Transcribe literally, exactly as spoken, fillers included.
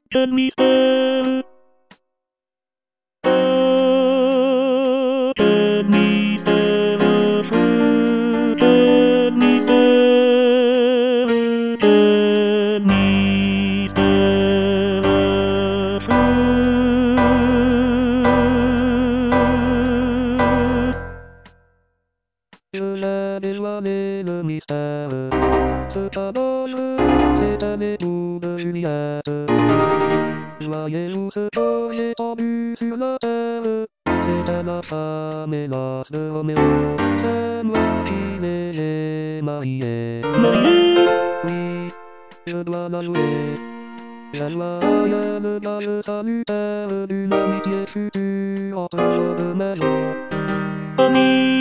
Quel mystère! Oh, quel mystère affreux! Quel mystère! Quel mystère affreux! Je l'ai dévoilé le mystère. Ce caboche, c'est un époux de Juliette. Voyez-vous ce que j'ai entendu sur la terre? C'était la femme hélas de Roméo. C'est moi qui les ai mariés. Mariés? Oui, je dois l'avouer. J'envoyais le gage salutaire d'une amitié future entre nos deux maisons. Amis!